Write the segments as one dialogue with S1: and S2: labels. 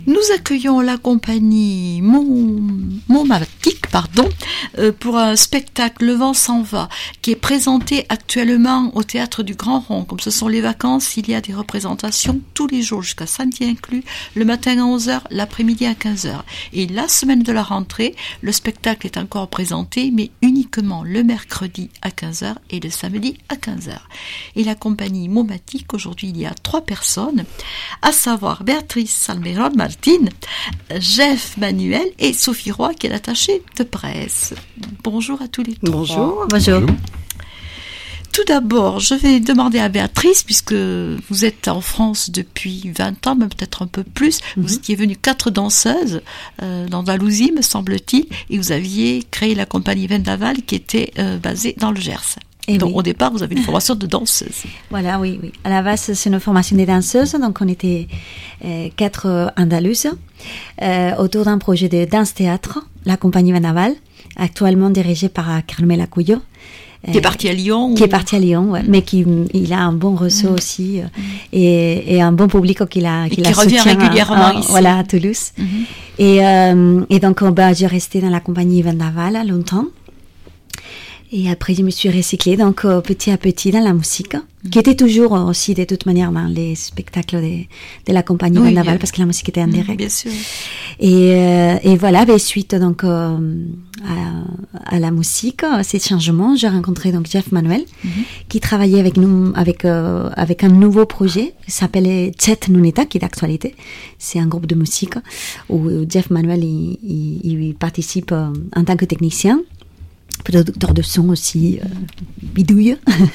S1: Nous accueillons la compagnie Momatic, pour un spectacle Le Vent s'en va, qui est présenté actuellement au Théâtre du Grand Rond. Comme ce sont les vacances, il y a des représentations tous les jours, jusqu'à samedi inclus, le matin à 11h, l'après-midi à 15h. Et la semaine de la rentrée, le spectacle est encore présenté, mais uniquement le mercredi à 15h et le samedi à 15h. Et la compagnie Momatic, aujourd'hui, il y a 3 personnes, à savoir Béatrice Salmeron Martin, Jeff Manuel et Sophie Roy, qui est l'attachée de presse. Bonjour à tous les trois.
S2: Bonjour.
S1: Tout d'abord, je vais demander à Béatrice, puisque vous êtes en France depuis 20 ans, même peut-être un peu plus. Vous étiez venue 4 danseuses d'Andalousie, me semble-t-il, et vous aviez créé la compagnie Vendaval, qui était basée dans le Gers. Et donc, au départ, vous avez une formation de danseuse.
S2: Voilà, oui. À la base, c'est une formation de danseuse. Donc, on était 4 Andalouses autour d'un projet de danse-théâtre, la compagnie Vendaval, actuellement dirigée par Carmela Cuyo.
S1: Qui est parti à Lyon.
S2: Qui est parti à Lyon, ouais, mais il a un bon ressort aussi et un bon public qui
S1: revient régulièrement ici.
S2: Voilà, à Toulouse. Et donc, j'ai resté dans la compagnie Vendaval longtemps. Et après, je me suis recyclée donc petit à petit dans la musique, qui était toujours aussi de toute manière dans les spectacles de la compagnie Vendaval, parce que la musique était en direct.
S1: Bien sûr.
S2: Et voilà, suite donc à la musique, ces changements, j'ai rencontré donc Jeff Manuel, qui travaillait avec nous avec un nouveau projet qui s'appelait Chet Nuneta, qui est d'actualité. C'est un groupe de musique où Jeff Manuel il participe en tant que technicien, producteur de son aussi, bidouille.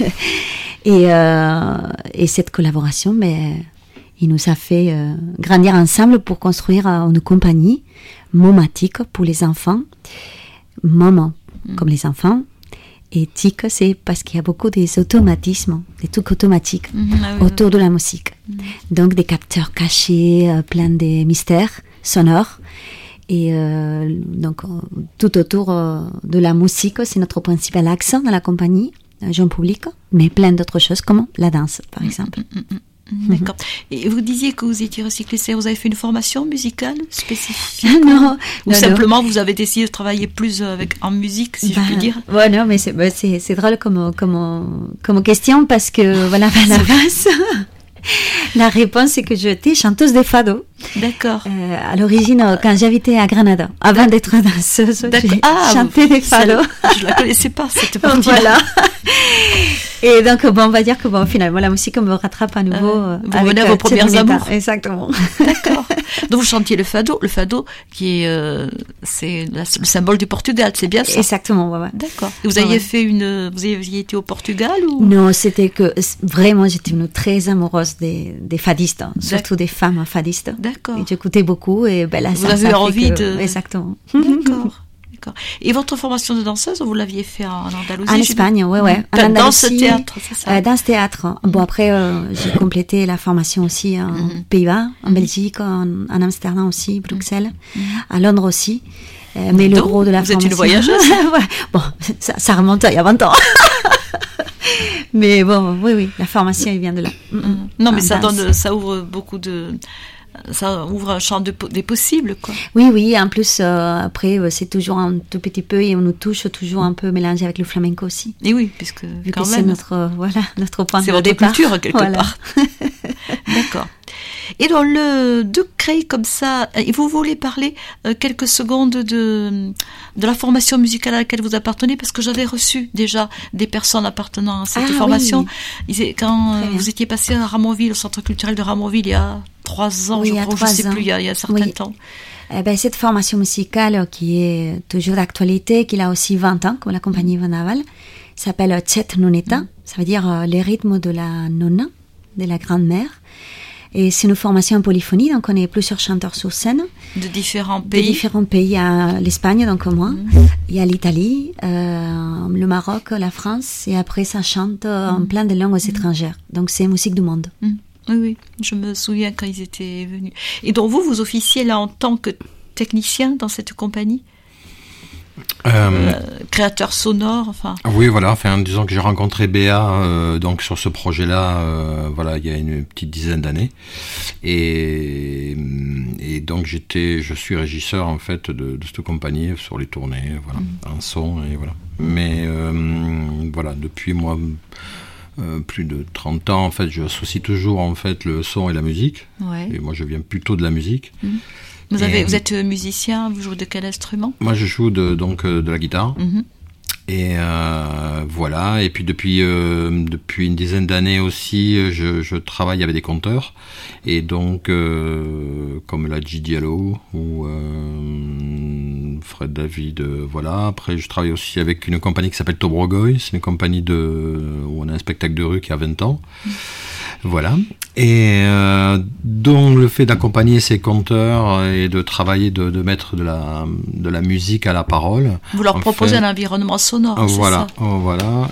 S2: Et cette collaboration, il nous a fait grandir ensemble pour construire une compagnie Momatic pour les enfants. Maman, comme les enfants. Et tic, c'est parce qu'il y a beaucoup des automatismes, des trucs automatiques autour de la musique. Donc des capteurs cachés, plein de mystères sonores. Et donc, tout autour de la musique, c'est notre principal accent dans la compagnie, jeune public, mais plein d'autres choses, comme la danse, par exemple.
S1: D'accord. Et vous disiez que vous étiez recyclée, vous avez fait une formation musicale spécifique?
S2: Non.
S1: Ou simplement, vous avez décidé de travailler plus en musique, si je puis dire?
S2: Ouais, non, mais c'est drôle comme question, parce que, voilà, à la base... La réponse, c'est que j'étais chanteuse de fado.
S1: D'accord.
S2: À l'origine, quand j'habitais à Granada, avant d'être danseuse, j'ai chanté des fado.
S1: Je la connaissais pas, cette partie.
S2: Voilà. Et donc, on va dire que finalement, la musique me rattrape à nouveau.
S1: Vous revenez à vos premières amours.
S2: Exactement.
S1: D'accord. Donc, vous chantiez le fado qui est, c'est le symbole du Portugal, c'est bien ça?
S2: Exactement, ouais.
S1: D'accord. Et vous aviez vous aviez été au Portugal ou?
S2: Non, c'était que, vraiment, j'étais une très amoureuse des fadistes, surtout des femmes fadistes.
S1: D'accord.
S2: Et j'écoutais beaucoup et là,
S1: vous avez eu envie de...
S2: Exactement.
S1: D'accord. Et votre formation de danseuse, vous l'aviez fait en Andalousie?
S2: En Espagne, ouais.
S1: Danse-théâtre, c'est ça?
S2: Danse-théâtre. Bon, après, j'ai complété la formation aussi en Pays-Bas, en Belgique, en Amsterdam aussi, Bruxelles, à Londres aussi. Mais le gros de la formation...
S1: Vous êtes une voyageuse?
S2: Bon, ça remonte il y a 20 ans. Mais bon, oui, la formation, elle vient de là.
S1: Non, mais ça ouvre beaucoup ça ouvre un champ des possibles, quoi.
S2: Oui, en plus, après, c'est toujours un tout petit peu, et on nous touche toujours un peu mélangé avec le flamenco aussi.
S1: Et oui, puisque
S2: vu
S1: quand
S2: que
S1: même...
S2: c'est notre point de départ.
S1: C'est votre culture, quelque part. D'accord. Et de créer comme ça, vous voulez parler quelques secondes de la formation musicale à laquelle vous appartenez, parce que j'avais reçu déjà des personnes appartenant à cette formation. Oui. Quand vous étiez passé à Ramonville, au centre culturel de Ramonville, il y a 3 ans, je crois, je ne sais plus, il y a un certain temps.
S2: Cette formation musicale qui est toujours d'actualité, qui a aussi 20 ans, comme la compagnie Vendaval, s'appelle Chet Nuneta, ça veut dire les rythmes de la nonna, de la grand-mère. Et c'est une formation en polyphonie, donc on est plusieurs chanteurs sur scène.
S1: De différents pays.
S2: De différents pays, à l'Espagne, donc moi, il y a l'Italie, le Maroc, la France, et après ça chante en plein de langues étrangères. Donc c'est musique du monde.
S1: Oui, je me souviens quand ils étaient venus. Et donc vous officiez là en tant que technicien dans cette compagnie? Créateur sonore, enfin.
S3: Oui, voilà. Enfin, disons que j'ai rencontré Béa donc sur ce projet-là, voilà, il y a une petite dizaine d'années, et Et donc je suis régisseur en fait de cette compagnie sur les tournées, voilà, en son et voilà. Mais voilà, depuis moi plus de 30 ans en fait, j'associe toujours en fait le son et la musique.
S1: Ouais.
S3: Et moi je viens plutôt de la musique.
S1: Vous êtes musicien, vous jouez de quel instrument?
S3: Moi je joue de la guitare. Et voilà. Et puis depuis une dizaine d'années aussi, je travaille avec des conteurs. Et donc, comme la G. Diallo ou Fred David, voilà. Après, je travaille aussi avec une compagnie qui s'appelle Tobrogoy. C'est une compagnie où on a un spectacle de rue qui a 20 ans. Voilà. Et donc le fait d'accompagner ces conteurs et de travailler, de mettre de la musique à la parole.
S1: Vous leur proposez un environnement sonore,
S3: voilà,
S1: c'est ça?
S3: Voilà.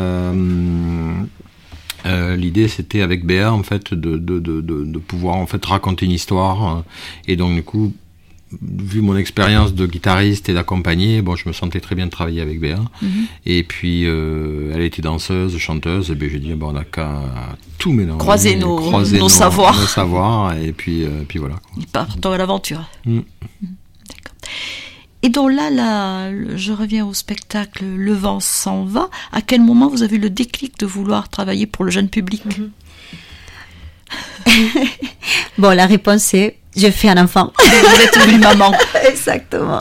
S3: L'idée c'était avec Béa en fait de pouvoir en fait raconter une histoire. Et donc du coup, vu mon expérience de guitariste et d'accompagner, bon, je me sentais très bien de travailler avec Béa. Et puis, elle était danseuse, chanteuse, et bien j'ai dit, bon, on n'a qu'à tout mélanger.
S1: Croiser nos savoirs.
S3: Nos savoirs, et puis voilà.
S1: Ils partent dans l'aventure. D'accord. Et donc là, je reviens au spectacle Le vent s'en va. À quel moment vous avez eu le déclic de vouloir travailler pour le jeune public?
S2: Bon, la réponse est, je fais un enfant.
S1: Vous êtes une maman.
S2: Exactement.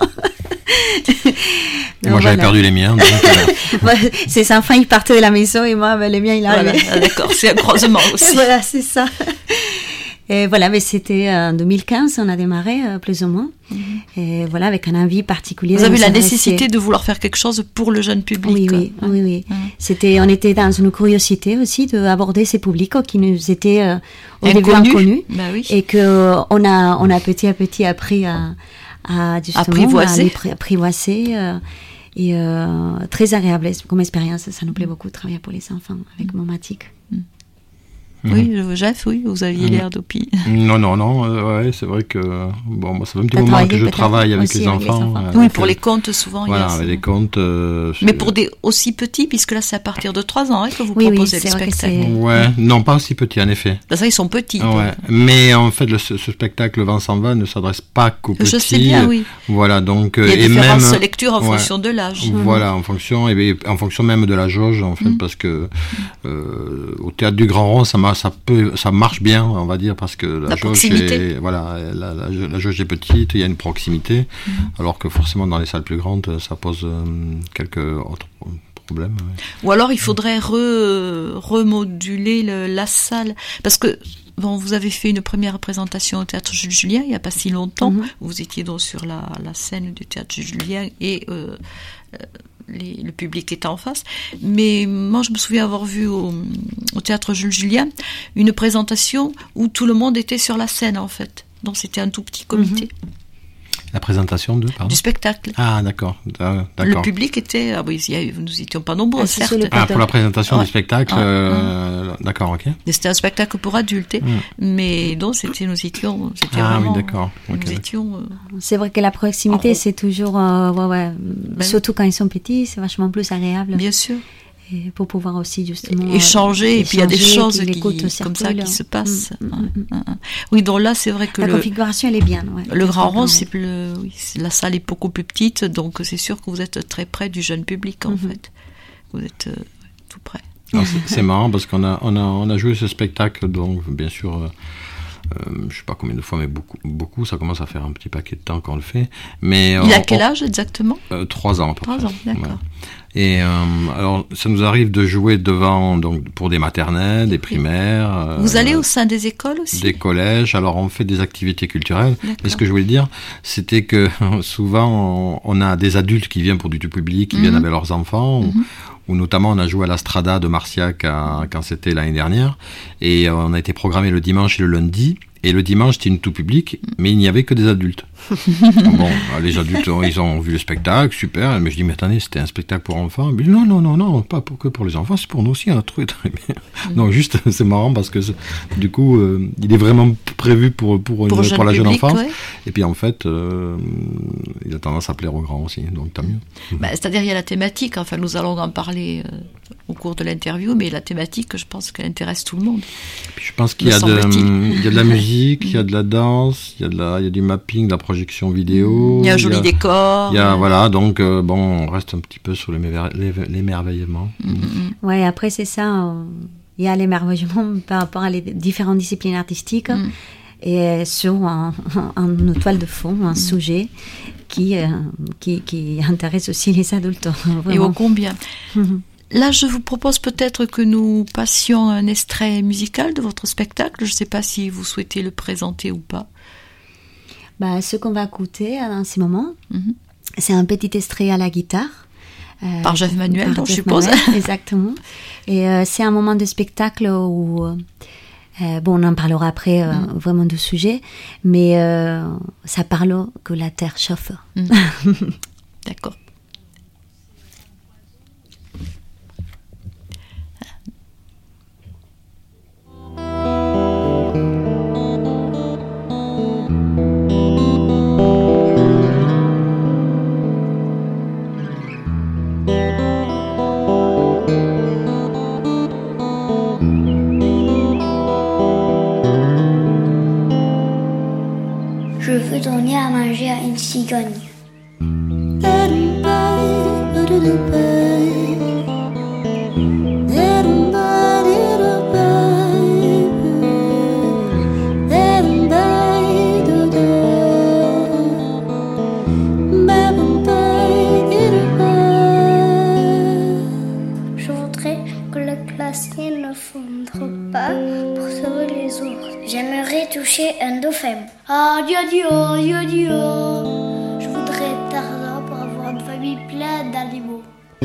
S3: Moi, j'avais perdu les miens. Donc,
S2: ces enfants, ils partaient de la maison et moi, les miens, ils arrivaient.
S1: Voilà, d'accord, c'est un croisement aussi.
S2: Voilà, c'est ça. Et voilà, mais c'était en 2015, on a démarré, plus ou moins. Et voilà, avec un envie particulier.
S1: Vous avez eu la nécessité de vouloir faire quelque chose pour le jeune public.
S2: Oui. On était dans une curiosité aussi d'aborder ces publics qui nous étaient au début inconnus.
S1: Bah oui.
S2: Et qu'on a petit à petit appris à justement apprivoiser. Et très agréable comme expérience. Ça nous plaît beaucoup de travailler pour les enfants avec Momatic.
S1: Oui, Jeff, oui, vous aviez l'air d'opi.
S3: Non, ouais, c'est vrai que bon, moi, ça fait un petit moment que je travaille avec les enfants.
S1: Oui, pour les contes, souvent.
S3: Voilà, avec des contes.
S1: Mais pour des aussi petits, puisque là, c'est à partir de 3 ans que vous proposez le spectacle.
S3: Ouais, non, pas aussi petits, en effet.
S1: Là, ça, ils sont petits.
S3: Ouais, mais en fait, ce spectacle Le vent s'en va ne s'adresse pas qu'aux petits.
S1: Je sais bien, oui.
S3: Voilà, donc
S1: il y a différentes lectures en fonction de l'âge.
S3: Voilà, en fonction même de la jauge, en fait, parce que au Théâtre du Grand Rond, ça marche bien, on va dire, parce que la jauge est, voilà, la jauge est petite, il y a une proximité, alors que forcément dans les salles plus grandes, ça pose quelques autres problèmes. Ouais.
S1: Ou alors il faudrait remoduler la salle, parce que bon, vous avez fait une première représentation au Théâtre Jules Julien il n'y a pas si longtemps. Vous étiez donc sur la scène du Théâtre Jules Julien et le public était en face, mais moi je me souviens avoir vu au Théâtre Jules Julien une présentation où tout le monde était sur la scène en fait, donc c'était un tout petit comité.
S3: La présentation du
S1: spectacle.
S3: Ah, d'accord.
S1: Le public était... Ah oui, nous étions pas nombreux, certes.
S3: Pour la présentation du spectacle, d'accord, ok.
S1: C'était un spectacle pour adultes, mais donc nous étions...
S3: oui, d'accord.
S1: Nous étions...
S2: C'est vrai que la proximité, c'est toujours... surtout quand ils sont petits, c'est vachement plus agréable.
S1: Bien sûr.
S2: Et pour pouvoir aussi justement
S1: échanger, et puis il y a des choses comme ça qui se passent. Oui, donc là c'est vrai que
S2: la configuration elle est bien. Ouais,
S1: le Grand Rond, la salle est beaucoup plus petite, donc c'est sûr que vous êtes très près du jeune public en fait. Vous êtes tout près.
S3: C'est marrant parce qu'on a joué ce spectacle, donc bien sûr. Je sais pas combien de fois, mais beaucoup. Ça commence à faire un petit paquet de temps qu'on le fait. Mais
S1: il a quel âge exactement?
S3: 3 ans à peu près.
S1: 3 ans, d'accord. Voilà.
S3: Et alors, ça nous arrive de jouer devant, donc pour des maternelles, des primaires.
S1: Vous allez au sein des écoles aussi? Des
S3: collèges. Alors, on fait des activités culturelles. Et ce que je voulais dire, c'était que souvent, on a des adultes qui viennent pour du tout public, qui viennent avec leurs enfants. Ou notamment on a joué à la Strada de Marciac quand c'était l'année dernière, et on a été programmé le dimanche et le lundi, et le dimanche c'était une tout public, mais il n'y avait que des adultes. Bon, les adultes, ils ont vu le spectacle, super. Mais je dis, mais attendez, c'était un spectacle pour enfants. Mais non, pas que pour les enfants, c'est pour nous aussi, on a trouvé très bien. Non, juste, c'est marrant parce que du coup, il est vraiment prévu pour la jeune enfance. Ouais. Et puis en fait, il a tendance à plaire aux grands aussi, donc tant mieux.
S1: C'est-à-dire, il y a la thématique, enfin, nous allons en parler au cours de l'interview, mais la thématique, je pense qu'elle intéresse tout le monde.
S3: Et puis, je pense qu'il y a de la musique, il y a de la danse, il y a du mapping, de la projection vidéo.
S1: Il y a un joli décor.
S3: Voilà, donc on reste un petit peu sur l'émerveillement.
S2: Ouais, après c'est ça, il y a l'émerveillement par rapport à les différentes disciplines artistiques et sur une toile de fond, un sujet qui intéresse aussi les adultes. Vraiment.
S1: Et ô combien. Là, je vous propose peut-être que nous passions un extrait musical de votre spectacle. Je ne sais pas si vous souhaitez le présenter ou pas.
S2: Ce qu'on va écouter dans ces moments, c'est un petit extrait à la guitare.
S1: Par Jeff Manuel, je suppose.
S2: Exactement. Et c'est un moment de spectacle où, on en parlera après vraiment du sujet, mais ça parle que la terre chauffe.
S1: D'accord.
S4: Je veux donner à manger à une cigogne. Je voudrais que le glacier ne fondre pas pour sauver les ours. J'aimerais toucher un dauphin. Je voudrais Tarzan pour avoir une famille pleine d'animaux.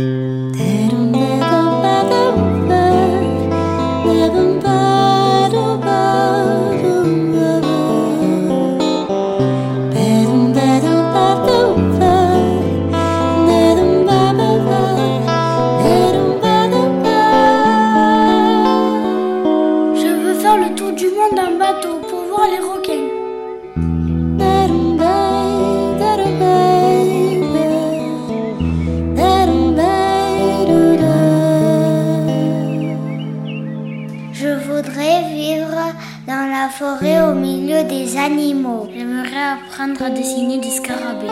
S4: Je veux faire le tour du monde en bateau pour voir les requins. Je voudrais vivre dans la forêt au milieu des animaux. J'aimerais apprendre à dessiner des scarabées.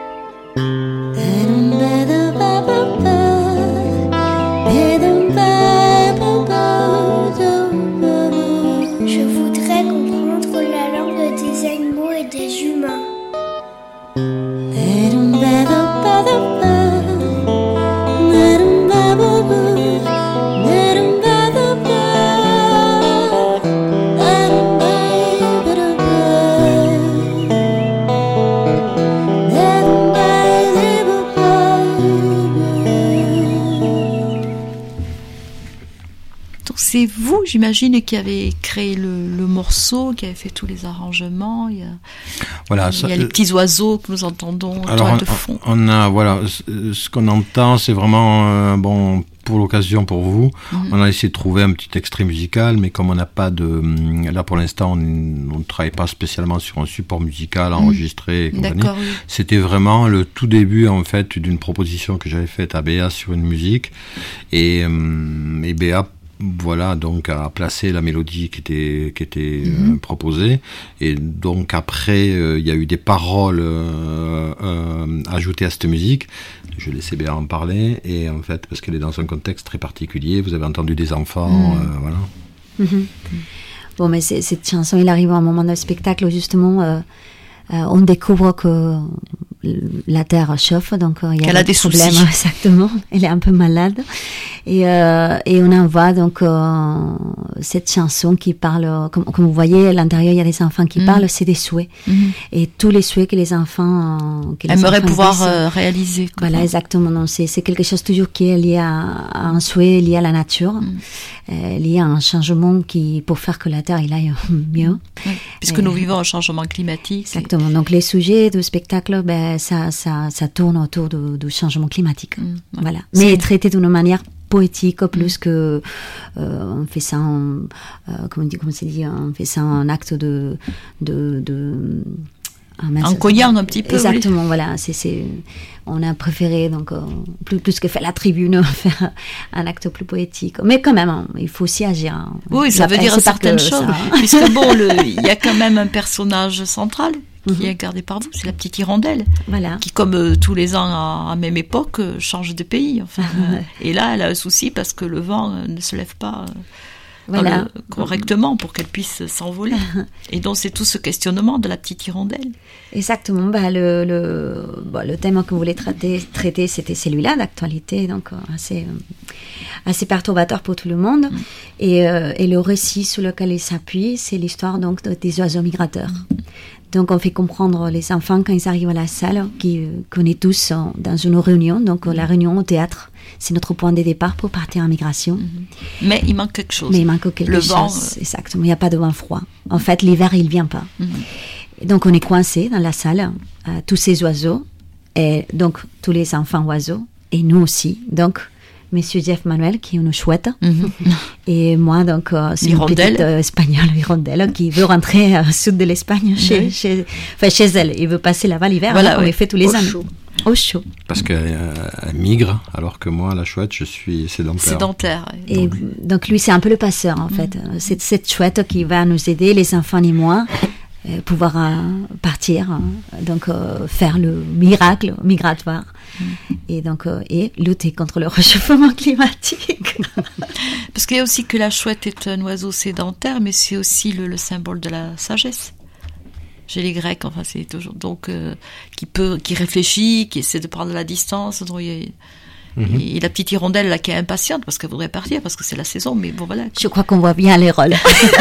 S4: Je voudrais comprendre la langue des animaux et des humains.
S1: C'est vous, j'imagine, qui avez créé le morceau, qui avez fait tous les arrangements. Il y a les petits oiseaux que nous entendons de fond.
S3: On a, ce qu'on entend, c'est vraiment pour l'occasion, pour vous. On a essayé de trouver un petit extrait musical, mais comme on n'a pas là pour l'instant, on ne travaille pas spécialement sur un support musical enregistré et compagnie.
S1: D'accord, oui.
S3: C'était vraiment le tout début, en fait, d'une proposition que j'avais faite à Béa sur une musique. Et Béa, donc a placé la mélodie qui était proposée, et donc après il y a eu des paroles ajoutées à cette musique. Je laissais Béa en parler, et en fait parce qu'elle est dans un contexte très particulier, vous avez entendu des enfants, voilà.
S2: Bon, mais cette chanson, il arrive à un moment d'un spectacle où justement on découvre que la terre chauffe, donc il y a
S1: qu'elle a des
S2: problèmes.
S1: soucis.
S2: Exactement, elle est un peu malade. Et on envoie donc cette chanson qui parle, comme vous voyez, à l'intérieur il y a des enfants qui parlent, c'est des souhaits. Et tous les souhaits que les enfants
S1: aimeraient pouvoir réaliser.
S2: Voilà, exactement. Non, c'est quelque chose toujours qui est lié à un souhait, lié à la nature, lié à un changement pour faire que la terre il aille mieux.
S1: Oui, puisque nous vivons un changement climatique.
S2: Exactement. Donc les sujets du spectacle, ça tourne autour du changement climatique. Voilà. Mais traité d'une manière poétique plus que on fait ça on fait ça en acte en
S1: cognant un petit peu.
S2: Exactement, oui. Voilà, on a préféré donc plus que faire la tribune, faire un acte plus poétique. Mais quand même, il faut aussi agir.
S1: Oui, ça veut dire certaines choses. Puisque il y a quand même un personnage central qui est gardé par vous, c'est la petite hirondelle,
S2: voilà.
S1: Qui, comme tous les ans à même époque, change de pays. Enfin, et là, elle a un souci parce que le vent ne se lève pas
S2: voilà.
S1: Correctement pour qu'elle puisse s'envoler. Et donc, c'est tout ce questionnement de la petite hirondelle.
S2: Exactement. Le thème que vous voulez traiter, c'était celui-là, d'actualité, donc assez perturbateur pour tout le monde. Et le récit sur lequel il s'appuie, c'est l'histoire donc des oiseaux migrateurs. Donc, on fait comprendre les enfants quand ils arrivent à la salle, qu'on est tous dans une réunion. Donc, la réunion au théâtre, c'est notre point de départ pour partir en migration.
S1: Mais il manque quelque chose.
S2: Le vent, exactement. Il n'y a pas de vent froid. En fait, l'hiver, il ne vient pas. Et donc, on est coincés dans la salle, tous ces oiseaux, et donc tous les enfants oiseaux, et nous aussi. Donc, Monsieur Jeff Manuel, qui est une chouette, et moi, donc, c'est une petite espagnole, hirondelle, qui veut rentrer au sud de l'Espagne, chez elle. Il veut passer là-bas l'hiver, voilà, on les fait tous les ans. Au chaud.
S3: Parce qu'elle migre, alors que moi, la chouette, je suis sédentaire.
S2: Et donc lui, c'est un peu le passeur, en fait. C'est cette chouette qui va nous aider, les enfants et moi, pouvoir partir, donc faire le miracle migratoire, et donc et lutter contre le réchauffement climatique.
S1: Parce qu'il y a aussi que la chouette est un oiseau sédentaire, mais c'est aussi le symbole de la sagesse. Chez les Grecs, enfin c'est toujours donc qui réfléchit, qui essaie de prendre de la distance. Donc, et la petite hirondelle là qui est impatiente parce qu'elle voudrait partir parce que c'est la saison, mais bon voilà.
S2: Je crois qu'on voit bien les rôles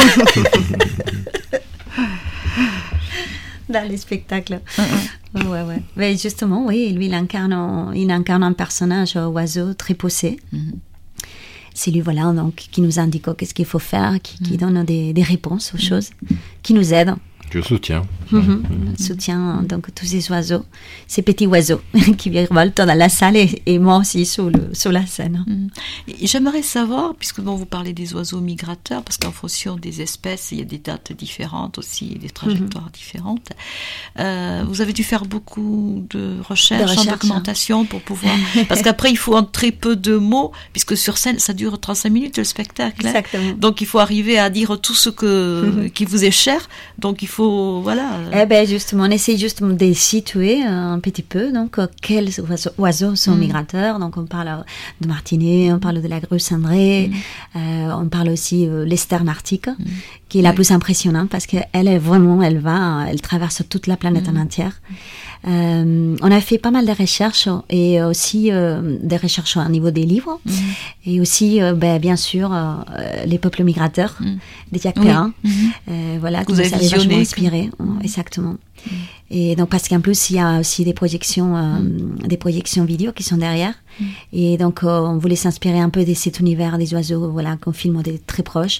S2: dans les spectacles. Ouais. Mais justement, oui, lui il incarne un personnage oiseau très poussé. C'est lui, voilà, donc qui nous indique qu'est-ce qu'il faut faire, qui donne des réponses aux choses, qui nous aide.
S3: Je soutiens.
S2: Soutiens donc tous ces oiseaux, ces petits oiseaux qui volent dans la salle et moi aussi sur la scène.
S1: Et j'aimerais savoir, puisque vous parlez des oiseaux migrateurs, parce qu'en fonction des espèces, il y a des dates différentes aussi, des trajectoires différentes. Vous avez dû faire beaucoup de recherches, en documentation pour pouvoir... Parce qu'après, il faut en très peu de mots, puisque sur scène, ça dure 35 minutes le spectacle.
S2: Exactement.
S1: Donc, il faut arriver à dire tout ce qui vous est cher. Donc, il faut... Voilà.
S2: Justement, on essaie justement de situer un petit peu, donc, quels oiseaux sont migrateurs. Donc, on parle de martinet, on parle de la grue cendrée, on parle aussi de l'esterne arctique, qui est la plus impressionnante parce qu'elle elle traverse toute la planète en entière. On a fait pas mal de recherches et aussi des recherches au niveau des livres et aussi bien sûr les peuples migrateurs des Jacques Perrin, voilà, qui nous avaient vachement inspiré. Exactement. Et donc parce qu'en plus il y a aussi des projections vidéo qui sont derrière et donc on voulait s'inspirer un peu de cet univers des oiseaux, voilà, qu'on filme très proche.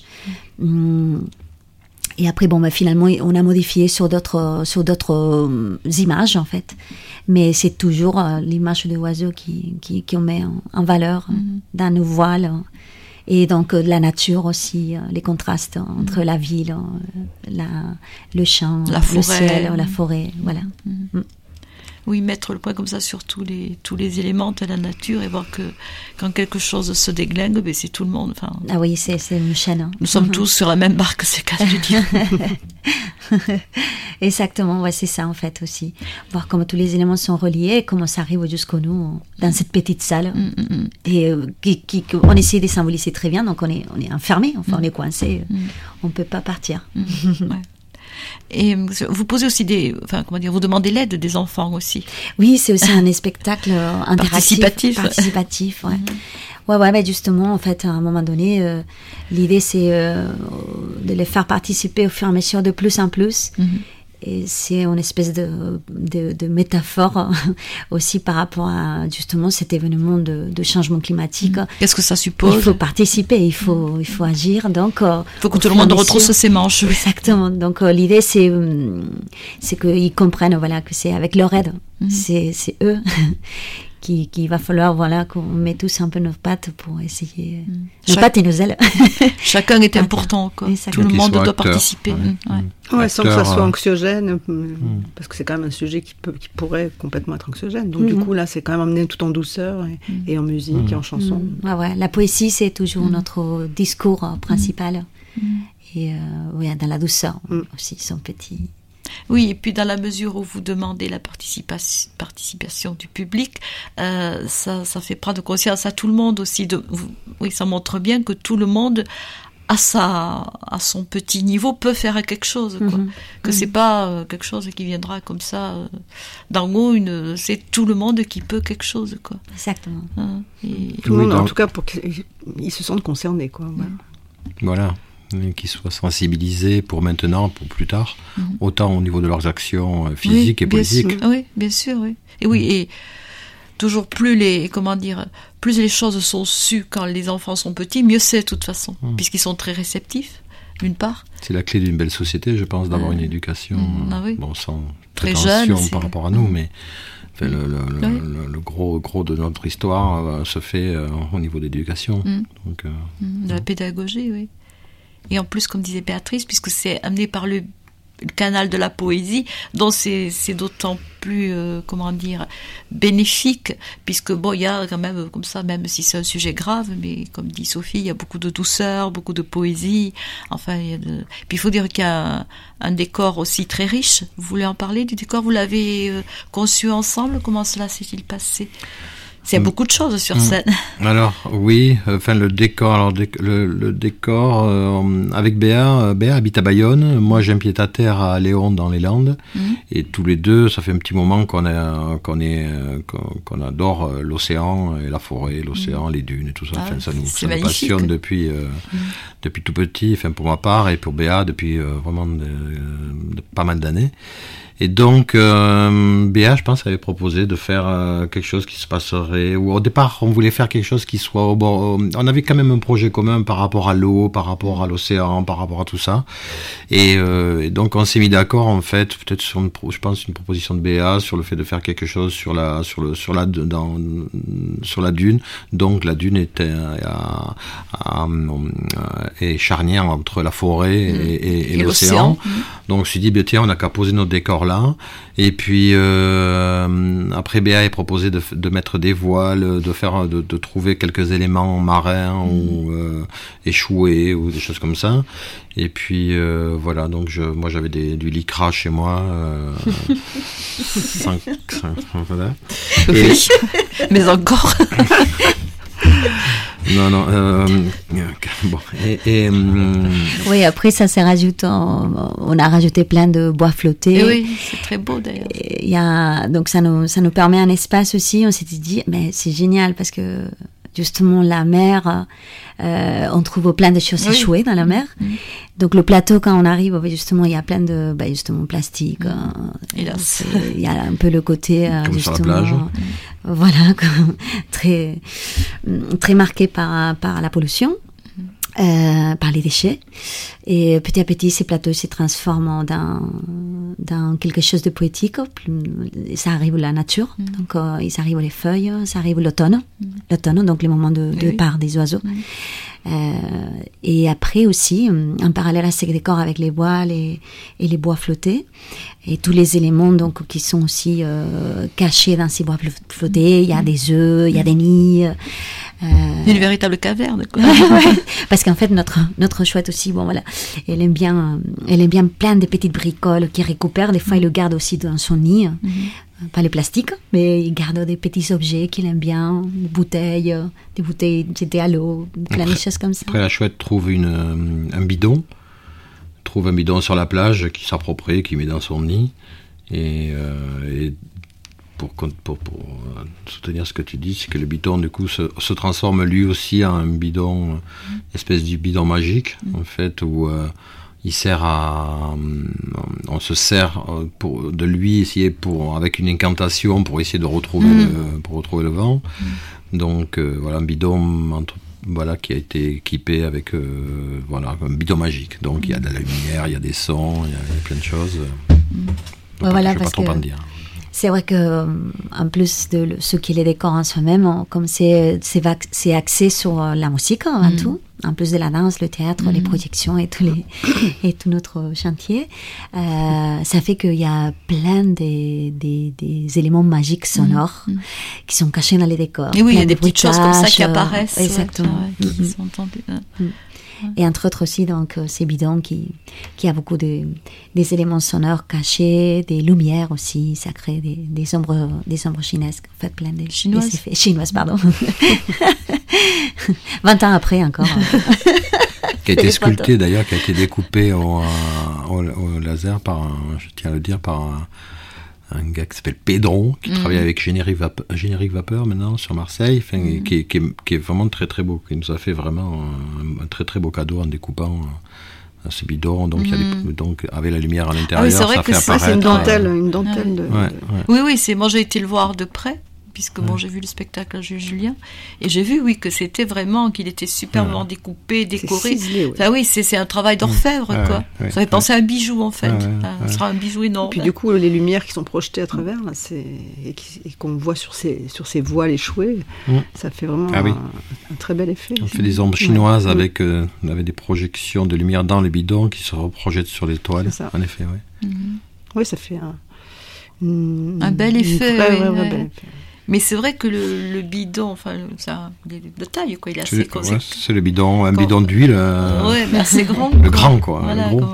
S2: Et après, finalement, on a modifié sur d'autres images, en fait. Mais c'est toujours l'image de l'oiseau qu'on met en valeur dans nos voiles. Et donc, la nature aussi, les contrastes entre la ville, le champ, le ciel, la forêt, voilà.
S1: Oui, mettre le point comme ça sur tous les éléments de la nature et voir que quand quelque chose se déglingue, c'est tout le monde. Enfin,
S2: ah oui, c'est une chaîne.
S1: Nous sommes tous sur la même barque, c'est le cas de dire.
S2: Exactement, ouais, c'est ça en fait aussi. Voir comment tous les éléments sont reliés et comment ça arrive jusqu'à nous dans cette petite salle. Et on essaie de symboliser très bien, donc on est enfermé, enfin on est coincé, on ne peut pas partir.
S1: Ouais. Et vous posez aussi vous demandez l'aide des enfants aussi.
S2: Oui, c'est aussi un spectacle interactif.
S1: Participatif,
S2: ouais. Ouais, mais justement, en fait, à un moment donné, l'idée, c'est de les faire participer au fur et à mesure de plus en plus. Et c'est une espèce de métaphore aussi par rapport à justement cet événement de changement climatique.
S1: Qu'est-ce que ça suppose ?
S2: Il faut participer, il faut agir. Donc,
S1: il faut que tout le monde retrousse ses manches.
S2: Exactement. Donc l'idée c'est qu'ils comprennent que c'est avec leur aide, c'est eux. Qu'il va falloir qu'on met tous un peu nos pattes pour essayer nos pattes et nos ailes.
S1: Chacun est important, quoi. Tout le monde doit participer.
S5: Ouais, sans que ça soit anxiogène, parce que c'est quand même un sujet qui pourrait complètement être anxiogène. Donc du coup là, c'est quand même amené tout en douceur et en musique et en chanson.
S2: La poésie, c'est toujours notre discours principal. Et dans la douceur aussi, son petit.
S1: Oui, et puis dans la mesure où vous demandez la participation du public, ça fait prendre conscience à tout le monde aussi. Oui, ça montre bien que tout le monde, à son petit niveau, peut faire quelque chose. Quoi. Que c'est pas quelque chose qui viendra comme ça d'en haut. C'est tout le monde qui peut quelque chose. Quoi.
S2: Exactement.
S5: Tout le monde, en tout cas, pour qu'ils se sentent concernés. Quoi.
S3: Voilà. Qu'ils soient sensibilisés pour maintenant, pour plus tard, autant au niveau de leurs actions physiques et politiques.
S1: Oui, bien sûr, oui. Et toujours plus les choses sont sues quand les enfants sont petits, mieux c'est de toute façon, puisqu'ils sont très réceptifs, d'une part.
S3: C'est la clé d'une belle société, je pense, d'avoir une éducation sans
S1: très
S3: prétention
S1: jeune,
S3: par rapport à nous, mais le gros de notre histoire se fait au niveau de l'éducation. Donc,
S1: de la pédagogie, oui. Et en plus, comme disait Béatrice, puisque c'est amené par le canal de la poésie, donc c'est d'autant plus, bénéfique, puisque il y a quand même, comme ça, même si c'est un sujet grave, mais comme dit Sophie, il y a beaucoup de douceur, beaucoup de poésie, puis il faut dire qu'il y a un décor aussi très riche. Vous voulez en parler du décor ? Vous l'avez conçu ensemble ? Comment cela s'est-il passé ? C'est beaucoup de choses sur scène.
S3: Alors oui, le décor, le décor avec Béa habite à Bayonne. Moi, j'ai un pied-à-terre à Léon dans les Landes, et tous les deux, ça fait un petit moment qu'on adore l'océan et la forêt, l'océan, les dunes et tout ça. Ça nous passionne depuis tout petit. Pour ma part et pour Béa depuis vraiment de pas mal d'années. Et donc, Béa, je pense, avait proposé de faire quelque chose qui se passerait, ou au départ, on voulait faire quelque chose qui soit au bord, on avait quand même un projet commun par rapport à l'eau, par rapport à l'océan, par rapport à tout ça. Et donc, on s'est mis d'accord, en fait, peut-être sur une proposition de Béa, sur le fait de faire quelque chose sur la dune. Donc, la dune est charnière entre la forêt et l'océan. Donc, on s'est dit, tiens, on n'a qu'à poser notre décor là. Et puis après, Béa est proposé de mettre des voiles, de trouver quelques éléments marins ou échoués ou des choses comme ça. Et puis voilà, donc moi j'avais du lycra chez moi. Voilà.
S1: Mais encore.
S3: Non. Bon.
S2: Oui, après ça s'est rajouté. On a rajouté plein de bois flottés.
S1: Et oui, c'est très beau d'ailleurs.
S2: Donc ça nous permet un espace aussi. On s'était dit, mais c'est génial parce que justement la mer, on trouve plein de choses échouées dans la mer. Donc le plateau, quand on arrive, justement, il y a plein de plastique.
S1: Hélas.
S2: Il y a un peu le côté
S3: comme
S2: justement,
S3: sur la plage.
S2: Voilà, très très marqué par la pollution. Par les déchets, et petit à petit ces plateaux se transforment dans quelque chose de poétique. Ça arrive la nature, donc ça arrive les feuilles, ça arrive l'automne, donc le moment de départ des oiseaux. Et après aussi, en parallèle à ces décors avec les voiles et les bois flottés, et tous les éléments donc qui sont aussi cachés dans ces bois flottés. Il y a des œufs, il y a des nids.
S1: Une véritable caverne, quoi.
S2: Parce qu'en fait notre chouette aussi, elle aime bien plein de petites bricoles qu'il récupère. Des fois, il le garde aussi dans son nid. Pas les plastiques, mais il garde des petits objets qu'il aime bien, des bouteilles jetées à l'eau, plein de choses comme ça.
S3: Après, la chouette trouve un bidon, trouve un bidon sur la plage, qui s'approprie, qui met dans son nid. Et pour soutenir ce que tu dis, c'est que le bidon du coup se transforme lui aussi en un bidon, espèce de bidon magique en fait, où il sert on se sert de lui avec une incantation pour essayer de retrouver le vent. Donc voilà un bidon qui a été équipé avec un bidon magique. Donc il y a de la lumière, il y a des sons, il y a plein de choses. Je ne vais pas trop en dire.
S2: C'est vrai que en plus de ce qui est les décors en soi-même, comme c'est axé sur la musique avant tout, en plus de la danse, le théâtre, les projections et tout notre chantier, ça fait qu'il y a plein des éléments magiques sonores qui sont cachés dans les décors.
S1: Et oui, il y a des petites choses comme ça qui apparaissent.
S2: Exactement.
S1: Qui sont entendues.
S2: Et entre autres aussi, donc, ces bidons qui a beaucoup des éléments sonores cachés, des lumières aussi, ça crée des ombres chinesques, en fait, plein de chinoises, pardon. 20 ans après encore.
S3: Qui a été sculpté d'ailleurs, qui a été découpé au laser je tiens à le dire, par un gars qui s'appelle Pedron, qui travaille avec Générique Vapeur maintenant sur Marseille, qui est vraiment très très beau, qui nous a fait vraiment un très très beau cadeau en découpant ce bidon, donc, donc avec la lumière à l'intérieur,
S1: c'est vrai
S3: ça
S1: que
S3: fait apparaître...
S5: C'est une dentelle.
S1: Oui, moi j'ai été le voir de près, puisque j'ai vu le spectacle à Julien, et j'ai vu que c'était vraiment, qu'il était superbement découpé, décoré.
S5: C'est ciselé,
S1: Enfin, c'est un travail d'orfèvre, quoi. Ça fait penser à un bijou, en fait. Ce sera un bijou énorme.
S5: Et puis du coup, les lumières qui sont projetées à travers, là, et qu'on voit sur ces voiles échoués, ça fait vraiment un très bel effet.
S3: On fait des ombres chinoises avec des projections de lumière dans les bidons qui se reprojettent sur les toiles. En effet,
S5: Oui, ça fait
S1: un bel effet.
S5: Bel effet.
S1: Mais c'est vrai que le bidon, il est de taille, quoi. Il est assez conséquent.
S3: C'est le bidon, un bidon d'huile.
S1: Mais assez grand.
S3: Le grand, quoi.
S1: Voilà,
S3: le gros.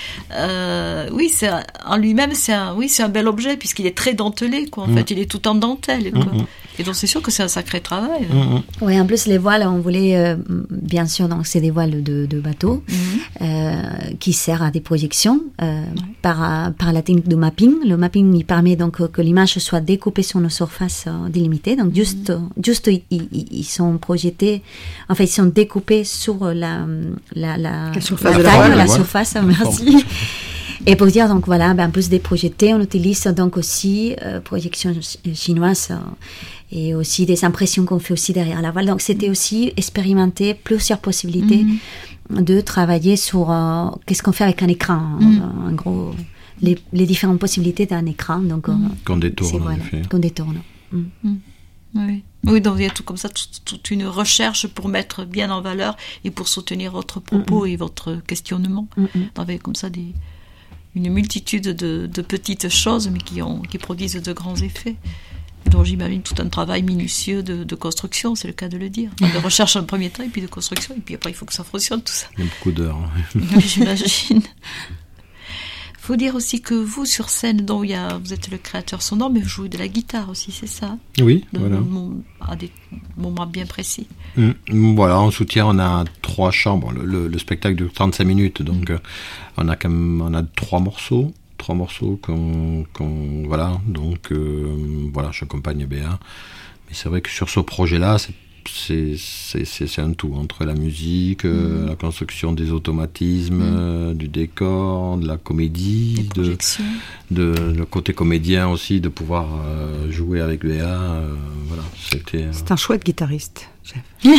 S1: En lui-même, c'est un bel objet, puisqu'il est très dentelé, quoi. En fait, il est tout en dentelle, quoi. Et donc, c'est sûr que c'est un sacré travail.
S2: Oui, en plus, les voiles, on voulait, bien sûr, donc, c'est des voiles de bateau, qui servent à des projections, par la technique de mapping. Le mapping, il permet donc que l'image soit découpée sur nos surfaces délimitées. Donc, juste, ils sont projetés, enfin, ils sont découpés sur la surface
S5: de la voile.
S2: La surface, merci. Et pour dire, donc voilà, en plus des projetés, on utilise donc aussi projections chinoises et aussi des impressions qu'on fait aussi derrière la voile. Donc c'était aussi expérimenter plusieurs possibilités de travailler sur qu'est-ce qu'on fait avec un écran. En gros, les différentes possibilités d'un écran. Donc,
S3: qu'on détourne, en effet.
S2: Qu'on détourne.
S1: Oui, donc il y a tout comme ça, toute une recherche pour mettre bien en valeur et pour soutenir votre propos et votre questionnement. Avec comme ça une multitude de petites choses, mais qui produisent de grands effets. Donc j'imagine tout un travail minutieux de construction, c'est le cas de le dire. De recherche en premier temps, et puis de construction, et puis après il faut que ça fonctionne tout ça.
S3: Il y a beaucoup d'heures.
S1: Oui, j'imagine. Il faut dire aussi que vous, sur scène, vous êtes le créateur sonore, mais vous jouez de la guitare aussi, c'est ça?
S3: Oui, voilà.
S1: À des moments bien précis.
S3: Voilà, en soutien, on a 3 chambres. Le spectacle dure 35 minutes, donc on a 3 morceaux. 3 morceaux voilà, donc voilà, j'accompagne Béa. Mais c'est vrai que sur ce projet-là, c'est un tout, entre la musique, la construction des automatismes, du décor, de la comédie, le côté comédien aussi, de pouvoir jouer avec Béa. Voilà,
S5: c'est un chouette guitariste, chef.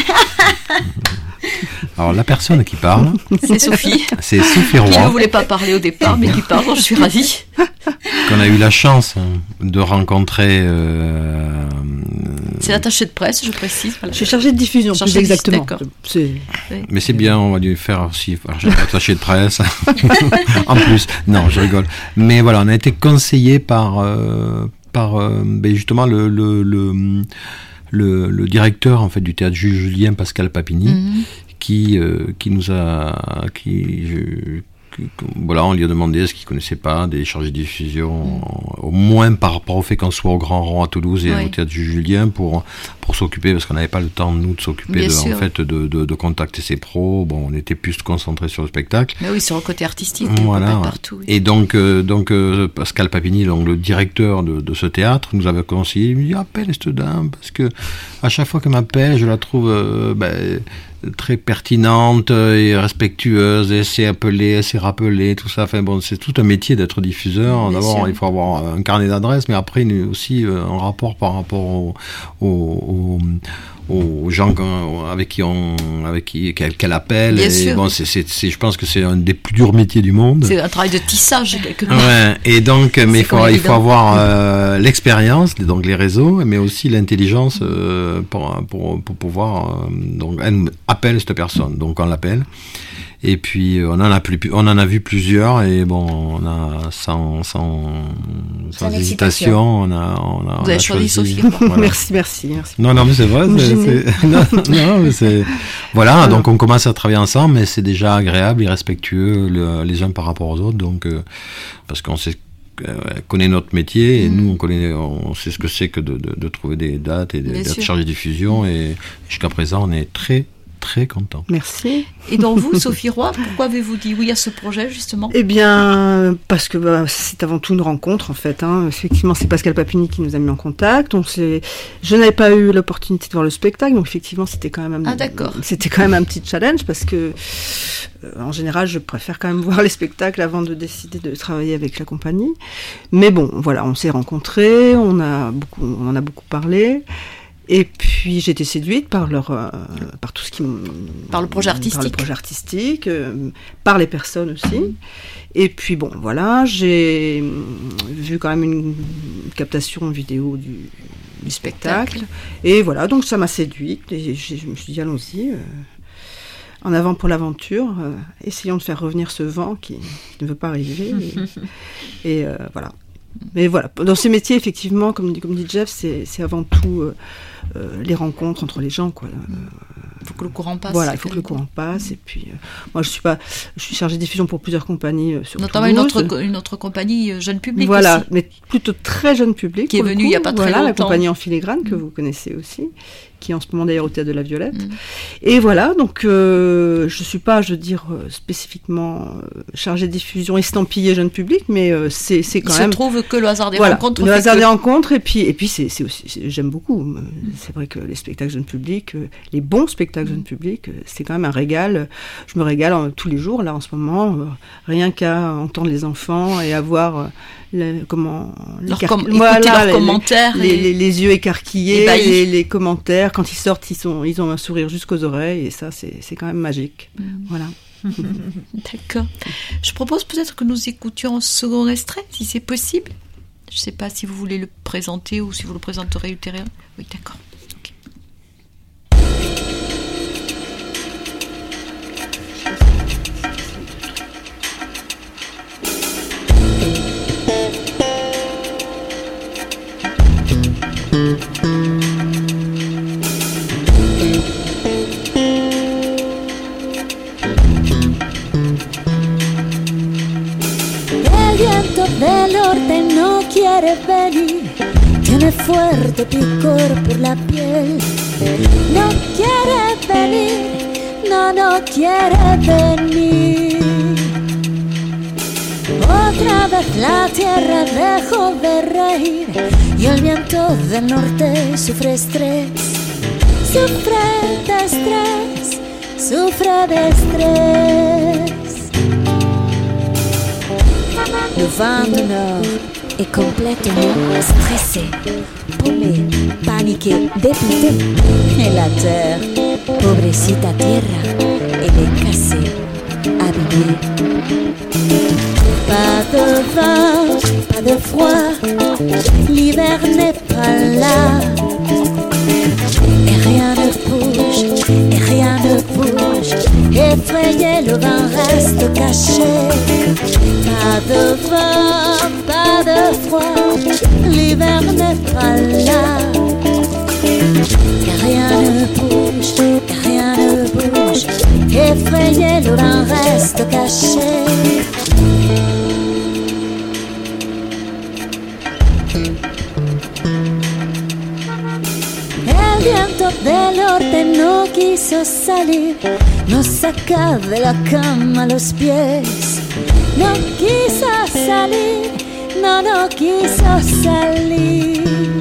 S3: Alors la personne qui parle,
S1: c'est Sophie.
S3: C'est Sophie Roy.
S1: Qui ne voulait pas parler au départ, mais qui parle, je suis ravie.
S3: Qu'on a eu la chance de rencontrer.
S1: C'est l'attaché de presse, je précise. Voilà.
S5: Je suis chargée de diffusion, plus exactement.
S3: Mais c'est bien, on va lui faire aussi attaché de presse. En plus, non, je rigole. Mais voilà, on a été conseillé par justement le directeur en fait du théâtre Jules Julien, Pascal Papini, qui nous a voilà, on lui a demandé ce qu'il connaissait pas des chargés de diffusion, au moins par rapport au fait qu'on soit au Grand Rond à Toulouse et au Théâtre du Julien pour s'occuper, parce qu'on n'avait pas le temps nous de s'occuper de contacter ces pros. Bon, on était plus concentrés sur le spectacle.
S1: Mais oui, sur le côté artistique.
S3: Voilà.
S1: Partout. Oui.
S3: Et donc Pascal Papini, donc le directeur de ce théâtre, nous avait conseillé. Il me dit appelle cette dame parce que à chaque fois qu'elle m'appelle, je la trouve très pertinente et respectueuse, et c'est appelé, c'est rappelé, tout ça. Enfin bon, c'est tout un métier d'être diffuseur. D'abord, il faut avoir un carnet d'adresses, mais après aussi un rapport par rapport aux gens qu'elle appelle.
S1: Bien sûr.
S3: Bon, je pense que c'est un des plus durs métiers du monde.
S1: C'est un travail de tissage quelque part.
S3: Ouais. Et donc, mais il faut avoir l'expérience, donc les réseaux, mais aussi l'intelligence pour pouvoir. Donc, elle appelle cette personne, donc on l'appelle. Et puis on en a vu plusieurs, et bon, on a sans hésitation, on a
S1: Vous avez choisi Sophie.
S3: Voilà.
S5: Merci.
S3: Non, mais c'est vrai. Voilà, donc on commence à travailler ensemble, mais c'est déjà agréable et respectueux les uns par rapport aux autres, donc parce qu'on connaît notre métier, et nous on sait ce que c'est que de trouver des dates et d'être chargé de diffusion, et jusqu'à présent on est très content.
S5: Merci.
S1: Et donc vous, Sophie Roy, pourquoi avez-vous dit oui à ce projet, justement ?
S5: Eh bien, parce que c'est avant tout une rencontre, en fait. Effectivement, c'est Pascal Papini qui nous a mis en contact. Je n'avais pas eu l'opportunité de voir le spectacle, donc effectivement, c'était quand même c'était quand même un petit challenge, parce que en général, je préfère quand même voir les spectacles avant de décider de travailler avec la compagnie. Mais bon, voilà, on s'est rencontrés, on en a beaucoup parlé. Et puis j'ai été séduite par tout ce qui
S1: par le projet artistique, par les personnes aussi. Et puis bon, voilà, j'ai vu quand même une captation vidéo du spectacle. Et voilà, donc ça m'a séduite, et je me suis dit allons-y, en avant pour l'aventure, essayons de faire revenir ce vent qui ne veut pas arriver. Et voilà. Mais voilà, dans ces métiers, effectivement, comme dit Jeff, c'est avant tout les rencontres entre les gens, quoi. Il faut que le courant passe.
S5: Voilà, il faut que le courant passe. Et puis, moi, je suis chargée de diffusion pour plusieurs compagnies sur
S1: notamment
S5: Toulouse.
S1: une autre compagnie jeune public.
S5: Voilà,
S1: aussi.
S5: Mais plutôt très jeune public.
S1: Qui est venue il n'y a pas très longtemps.
S5: La compagnie En Filigrane, que vous connaissez aussi, qui est en ce moment d'ailleurs au Théâtre de la Violette. Et voilà, donc je ne suis pas, spécifiquement chargée de diffusion estampillée jeune public, mais c'est quand même...
S1: Il se trouve que le hasard des rencontres...
S5: Le hasard des rencontres, et puis c'est aussi... J'aime beaucoup. C'est vrai que les spectacles jeune public, les bons spectacles jeune public, c'est quand même un régal. Je me régale tous les jours, là, en ce moment, rien qu'à entendre les enfants et avoir... leurs
S1: commentaires,
S5: les yeux écarquillés, les commentaires, quand ils sortent, ils ont un sourire jusqu'aux oreilles, et ça c'est quand même magique. Voilà.
S1: D'accord. Je propose peut-être que nous écoutions un second extrait, si c'est possible. Je ne sais pas si vous voulez le présenter ou si vous le présenterez ultérieurement. Oui, d'accord.
S6: El viento del norte no quiere venir, tiene fuerte picor por la piel. No quiere venir, no quiere venir. Otra vez la tierra dejó de reír y el viento del norte sufre estrés. Sufre de estrés, sufre de estrés. Le vent du nord est complètement stressé, paumé, paniqué, dépité. Et la terre, pobrecita tierra, elle est cassée, abîmée. Pas de vent, pas de froid, l'hiver n'est pas là. Et rien ne bouge, effrayé, le vent reste caché. Pas de vent, pas de froid, l'hiver n'est pas là. Et rien ne bouge, effrayé, le vent reste caché. del norte no quiso salir, nos saca de la cama a los pies. No quiso salir, no quiso salir.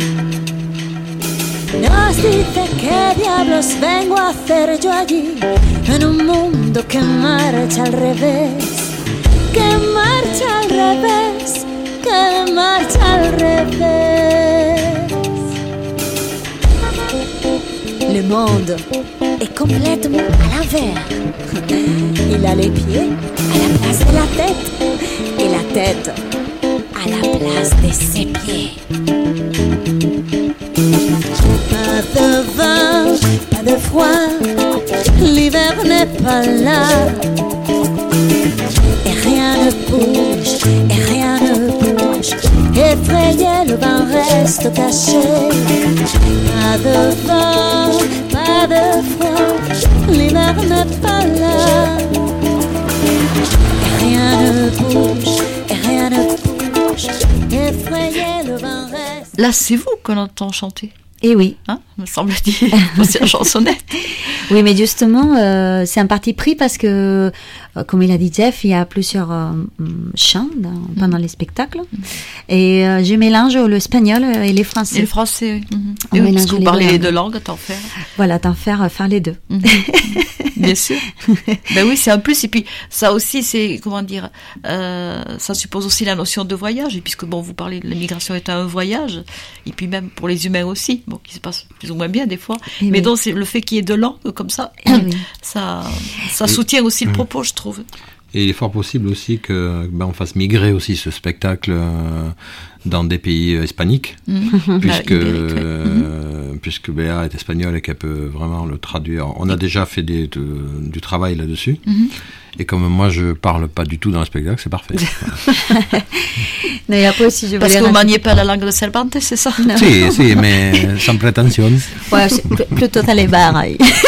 S6: Nos dice qué diablos vengo a hacer yo allí, en un mundo que marcha al revés, que marcha al revés, que marcha al revés. Le monde est complètement à l'envers. Il a les pieds à la place de la tête et la tête à la place de ses pieds. Pas de vent, pas de froid, l'hiver n'est pas là. Et rien ne bouge, et rien ne bouge. Effrayé, le vent reste caché. Pas de vent, pas de froid, l'hiver n'est pas là. Et rien ne bouge, et rien ne bouge. Effrayé, le vent reste.
S1: Là, c'est vous qu'on entend chanter.
S2: Et oui.
S1: Hein, me semble-t-il. C'est la chansonnette.
S2: Oui, mais justement, c'est un parti pris parce que, comme il a dit Jeff, il y a plusieurs chants pendant les spectacles. Et je mélange l'espagnol et les français.
S1: Et le français, oui. Et oui, parce que vous parlez les deux langues, t'en faire.
S2: Voilà, t'en faire les deux.
S1: Bien sûr. Ben oui, c'est un plus. Et puis, ça aussi, c'est, comment dire, ça suppose aussi la notion de voyage. Et puisque, bon, vous parlez de l'immigration est un voyage. Et puis même pour les humains aussi. Bon, qui se passe plus ou moins bien des fois. Et mais oui. Donc, c'est le fait qu'il y ait deux langues comme ça, oui. ça soutient aussi le propos, je trouve.
S3: Et il est fort possible aussi que on fasse migrer aussi ce spectacle dans des pays hispaniques, puisque Béa est espagnole et qu'elle peut vraiment le traduire. On a déjà fait du travail là-dessus. Et comme moi je parle pas du tout dans le spectacle, c'est parfait.
S2: Mais après aussi,
S1: parce que vous maniez pas la langue de Cervantes, c'est ça?
S3: Non. Si, mais sans prétention.
S2: Ouais, plutôt dans les bars.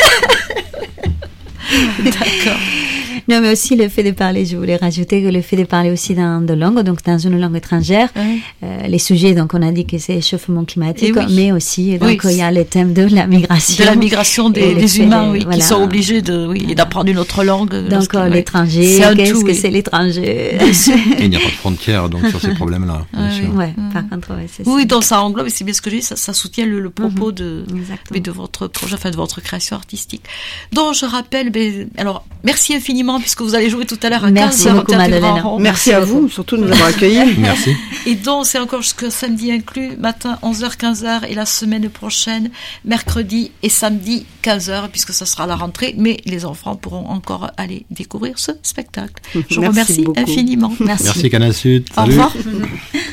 S1: D'accord.
S2: Non, mais aussi le fait de parler, je voulais rajouter que le fait de parler aussi dans deux langues, donc dans une langue étrangère, les sujets, donc on a dit que c'est échauffement climatique, oui. Mais aussi, donc il y a le thème de la migration.
S1: De la migration des humains, oui, voilà. Qui sont obligés d'apprendre une autre langue.
S2: Donc l'étranger, qu'est-ce que c'est l'étranger?
S3: Il n'y a pas de frontières, donc sur ces problèmes-là.
S2: Ouais, par contre, c'est ça.
S1: Oui, donc ça englobe, et c'est bien ce que je dis, ça soutient le propos de votre projet, enfin de votre création artistique. Donc je rappelle, alors, merci infiniment, puisque vous allez jouer tout à l'heure à 15h au Théâtre du Grand Rond.
S5: Merci à vous, surtout de nous avoir accueillis.
S3: Merci.
S1: Et donc, c'est encore jusqu'à samedi inclus, matin 11h, 15h, et la semaine prochaine, mercredi et samedi 15h, puisque ça sera la rentrée, mais les enfants pourront encore aller découvrir ce spectacle. Je vous remercie infiniment.
S3: Merci Canal Sud.
S1: Au revoir.